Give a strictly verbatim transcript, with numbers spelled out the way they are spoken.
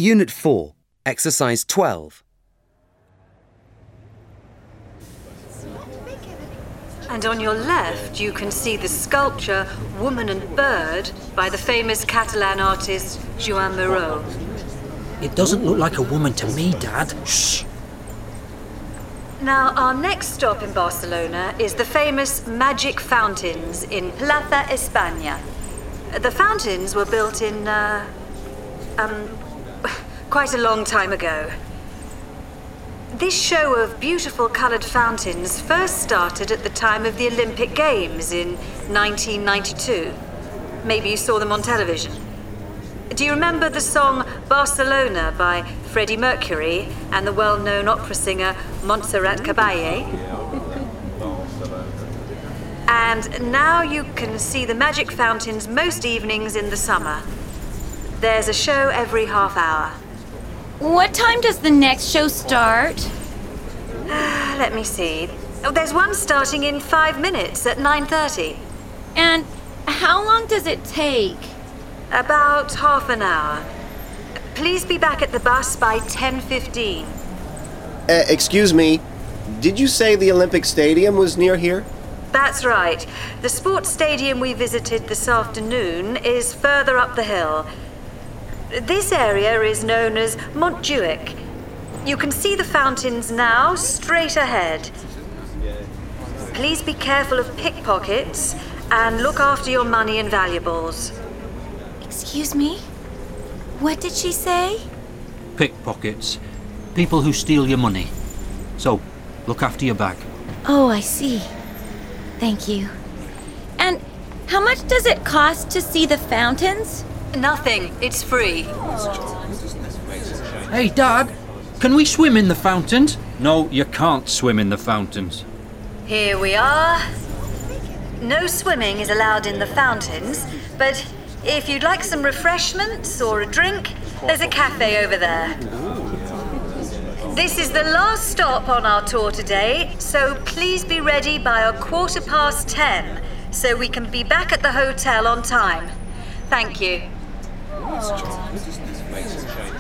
Unit four, Exercise twelve. And on your left, you can see the sculpture Woman and Bird by the famous Catalan artist Joan Miró. It doesn't look like a woman to me, Dad. Shh. Now, our next stop in Barcelona is the famous Magic Fountains in Plaza España. The fountains were built in, uh, um, quite a long time ago. This show of beautiful coloured fountains first started at the time of the Olympic Games in nineteen ninety-two. Maybe you saw them on television. Do you remember the song Barcelona by Freddie Mercury and the well-known opera singer Montserrat Caballé? And now you can see the magic fountains most evenings in the summer. There's a show every half hour. What time does the next show start? Let me see. Oh, there's one starting in five minutes at nine thirty. And how long does it take? About half an hour. Please be back at the bus by ten fifteen. Uh, excuse me, did you say the Olympic Stadium was near here? That's right. The sports stadium we visited this afternoon is further up the hill. This area is known as Montjuic. You can see the fountains now, straight ahead. Please be careful of pickpockets and look after your money and valuables. Excuse me? What did she say? Pickpockets. People who steal your money. So, look after your bag. Oh, I see. Thank you. And how much does it cost to see the fountains? Nothing. It's free. Hey, Dad, can we swim in the fountains? No, you can't swim in the fountains. Here we are. No swimming is allowed in the fountains, but if you'd like some refreshments or a drink, there's a cafe over there. This is the last stop on our tour today, so please be ready by a quarter past ten, so we can be back at the hotel on time. Thank you.